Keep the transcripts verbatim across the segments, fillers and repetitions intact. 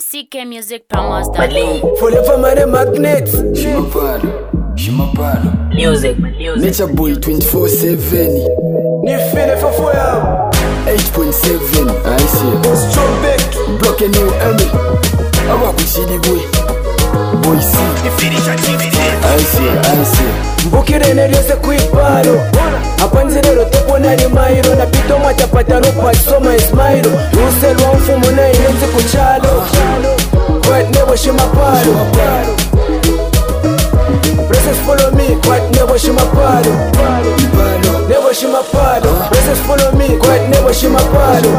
C K Music Promos dot com. Forever man magnet. Shimapalo, Shimapalo. Music, music. Nature boy twenty-four seven. Ni feel for fire. eight point seven. I see. Strong back. Block a new enemy. I walk with C D boy. Boy C. I see, I see. Mbukire nerese kuiparo. Apanzirero tepo nani mairo. Na pito matapata no pasoma ismairo. Uselwa mfumo na inenzi kuchalo. But never shimaparo. Presses follow me, but never shimaparo. Never shimaparo. Presses follow me, but never shimaparo.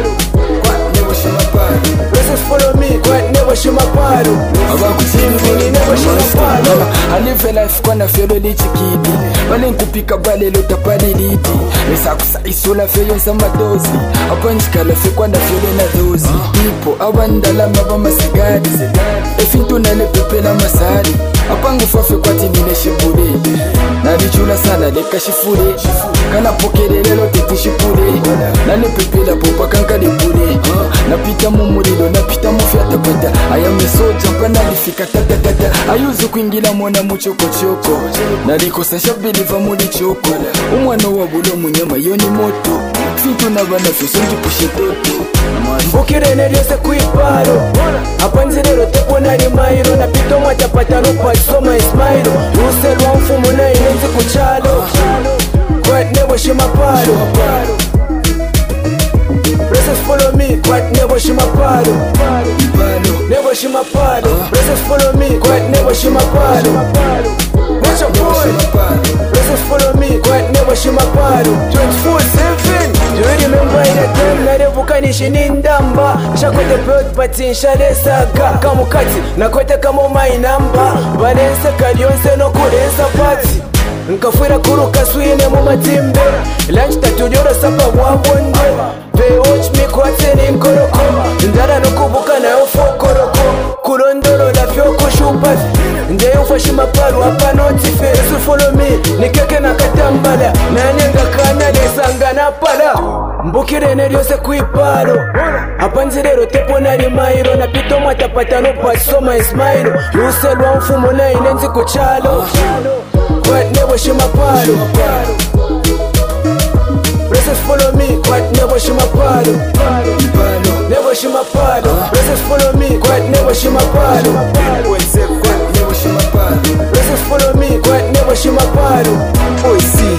Presses follow me, but never shimaparo. Never shimaparo. I live a life kwana felo lichikidi. Bale nkupika bale lota pali lidi. Mesa kusaisula feyo za madozi. Apanjikala fe kwana felo na dozi. Ipo abandala maba masigari. Efinto nale pepe la masari. Apangu fafe kwa timine shibule. Nalichula sana leka shifule. Kana pokele lelo tete shipule. Nale pepe la popa kanka dipule. Napita mumulilo, napita mufyata pata. Ayame soja pana lifika tata tata. Ayuzu kuingila mwana muchoko choko. Nalikosa shabili muli choko. Umwana wabulo munyama yoni moto. Finto na bana fiso njipushe toto. Mbukire nerese kuiparo. Apanzirero tepo nani mairo. Na pito matapata no pasoma ismairo. Uselwa mfumo na inenzi kuchalo. But never shimaparo. Presses follow me, but never shimaparo. Never shimaparo. Presses follow me, but never shimaparo. What's your boy? Presses follow me, but never shimaparo. twenty-four seven. Do you remember in a time na revuka nishinindamba? Shakote peot pati nshale saka kamukati nakote kamo mainamba. Balense kalyonse no kulensa pati nkafwira kuruka swine mu matimbe. Lunch tatujoro sapa wabonde. They watch me kwate ni nkoroko. Ndara no kubuka na yo fokoroko. Kurondoro la fyo kushupa. Nde yufa shimaparu hapa notife. Yesu follow me nikeke na katambala. Nanyenga kana nesanga na pala. Mbukire nerose kuiparo. Apanzirero tepo nani mairo. Na pito matapata no pasoma ismairo. Uselwa mfumo na inenzi kuchalo. But never shimaparo. Presses follow me, but never shimaparo. Never shimaparo. Presses follow me, but never shimaparo. Presses follow me, but never shimaparo. Boy C.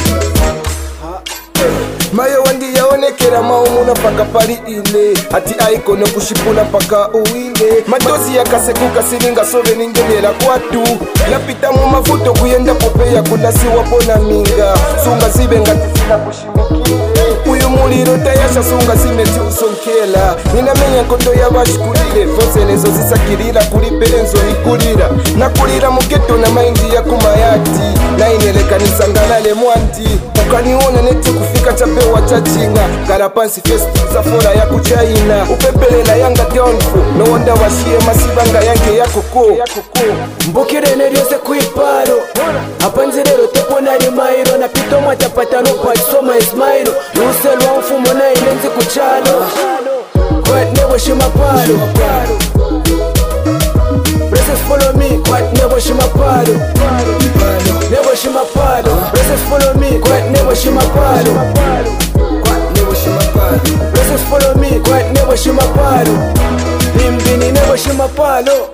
Mayo wangi yaonekera maumuna paka pari ile. Ati aikono kushipuna paka uile. Madozi ya kasekuka silinga sove ningenela kwa tu. Yapita mu mafuto kuyenda pope ya kulasi wapona minga. Sunga zibe ngati sina kushimiki. Uyu muliro tayasha sunga zimeti usonkela. Ninamenya kondo ya bashikulire. Fonse nezo zisakirira kuliperenzo nikulira. Nakulira mugeto na maingi ya kumayati. Na ineleka nisangalale mwandi. Ukaniona neti kufika chapewa chachinga. Garapansi festi za fora ya kuchaina. Upepelela yanga downfall. No wonder washie masibanga yange ya koko. Mbukire nerese kuiparo. Apanzirero tepo nani mairo. Na pito matapata no pasoma ismairo. Uselwa mfumo na inenzi kuchalo. But never shimaparo. Presses follow me, but never shimaparo. Never shimaparo. Presses follow me, but never shimaparo. Presses follow me, but never shimaparo. Bimbini never shimaparo.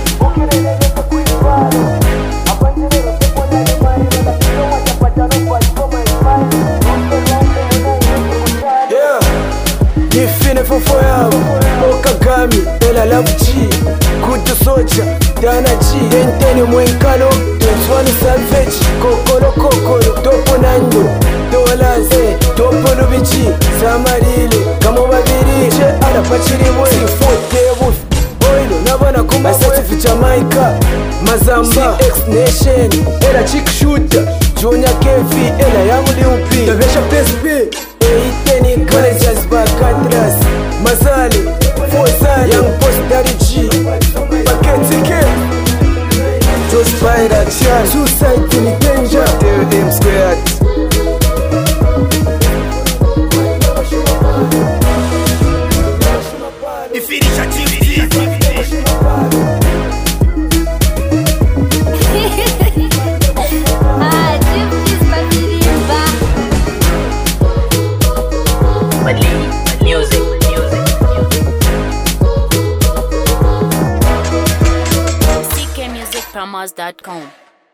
Yeah, you finna for forever. Okagami, Ella Love G. Kudu Soja, Dana G. Enteni Mwenkano, twenty-one Savage. Kokoro Kokoro, Topo Nando. Dolaze, Topo Lubichi. Samarile, Kamo Babiri. Che Ara Pachiriwe. Sifote Wolf. Oilo, Nabana Kuma. Asati fi Jamaica. Mazamba, X Nation. Ella Chick Shooter. Junior K V, Ella Young Lil P. Tabesha P S P. Eiteni Managers Bakatras. Mazali, Fosali, Young Post Daddy G. Paketi K. Just by that chance. Suicide in the danger. Tell them squared. If it is activity, promos dot com.